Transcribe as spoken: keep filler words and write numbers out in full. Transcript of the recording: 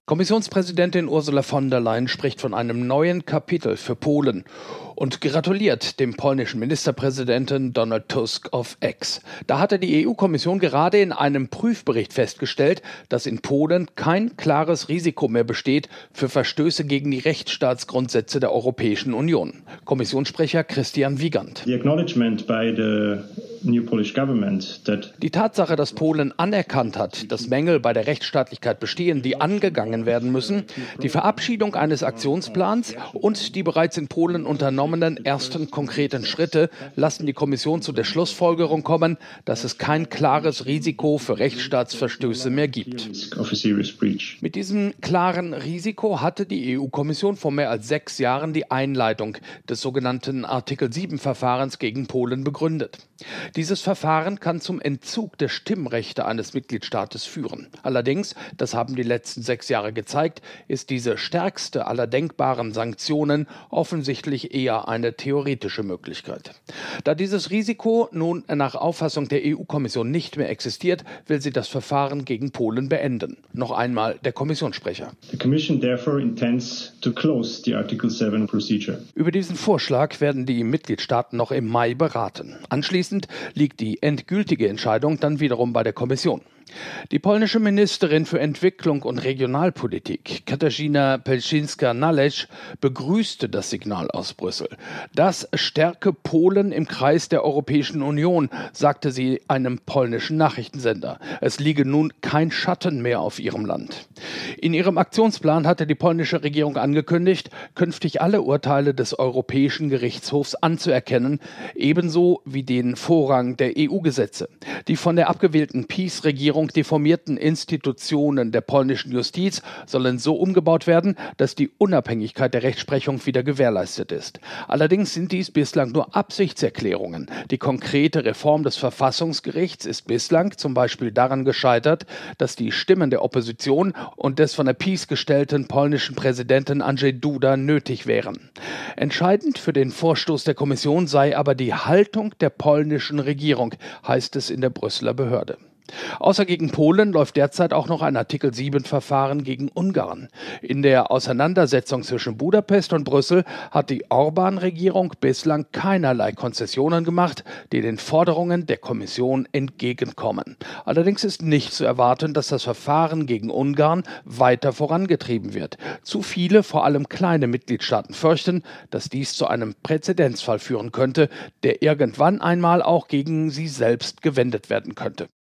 Kommissionspräsidentin Ursula von der Leyen spricht von einem neuen Kapitel für Polen und gratuliert dem polnischen Ministerpräsidenten Donald Tusk auf X. Da hatte die E U-Kommission gerade in einem Prüfbericht festgestellt, dass in Polen kein klares Risiko mehr besteht für Verstöße gegen die Rechtsstaatsgrundsätze der Europäischen Union. Kommissionssprecher Christian Wiegand. The acknowledgement by the new Polish government that Die Tatsache, dass Polen anerkannt hat, dass Mängel bei der Rechtsstaatlichkeit bestehen, die angegangen werden müssen, die Verabschiedung eines Aktionsplans und die bereits in Polen unternommenen ersten konkreten Schritte lassen die Kommission zu der Schlussfolgerung kommen, dass es kein klares Risiko für Rechtsstaatsverstöße mehr gibt. Mit diesem klaren Risiko hatte die E U-Kommission vor mehr als sechs Jahren die Einleitung des sogenannten Artikel sieben Verfahrens gegen Polen begründet. Dieses Verfahren kann zum Entzug der Stimmrechte eines Mitgliedstaates führen. Allerdings, das haben die letzten sechs Jahre gezeigt, ist diese stärkste aller denkbaren Sanktionen offensichtlich eher eine theoretische Möglichkeit. Da dieses Risiko nun nach Auffassung der E U-Kommission nicht mehr existiert, will sie das Verfahren gegen Polen beenden. Noch einmal der Kommissionssprecher. the Commission therefore intends to close the Article seven procedure. Über diesen Vorschlag werden die Mitgliedstaaten noch im Mai beraten. Anschließend liegt die endgültige Entscheidung dann wiederum bei der Kommission. Die polnische Ministerin für Entwicklung und Regionalpolitik, Katarzyna Pelczynska-Nalec, begrüßte das Signal aus Brüssel. Das stärke Polen im Kreis der Europäischen Union, sagte sie einem polnischen Nachrichtensender. Es liege nun kein Schatten mehr auf ihrem Land. In ihrem Aktionsplan hatte die polnische Regierung angekündigt, künftig alle Urteile des Europäischen Gerichtshofs anzuerkennen, ebenso wie den Vorrang der E U-Gesetze. Die von der abgewählten PiS-Regierung deformierten Institutionen der polnischen Justiz sollen so umgebaut werden, dass die Unabhängigkeit der Rechtsprechung wieder gewährleistet ist. Allerdings sind dies bislang nur Absichtserklärungen. Die konkrete Reform des Verfassungsgerichts ist bislang zum Beispiel daran gescheitert, dass die Stimmen der Opposition und des von der PiS gestellten polnischen Präsidenten Andrzej Duda nötig wären. Entscheidend für den Vorstoß der Kommission sei aber die Haltung der polnischen Regierung, heißt es in der Brüsseler Behörde. Außer gegen Polen läuft derzeit auch noch ein Artikel sieben Verfahren gegen Ungarn. In der Auseinandersetzung zwischen Budapest und Brüssel hat die Orbán-Regierung bislang keinerlei Konzessionen gemacht, die den Forderungen der Kommission entgegenkommen. Allerdings ist nicht zu erwarten, dass das Verfahren gegen Ungarn weiter vorangetrieben wird. Zu viele, vor allem kleine Mitgliedstaaten fürchten, dass dies zu einem Präzedenzfall führen könnte, der irgendwann einmal auch gegen sie selbst gewendet werden könnte.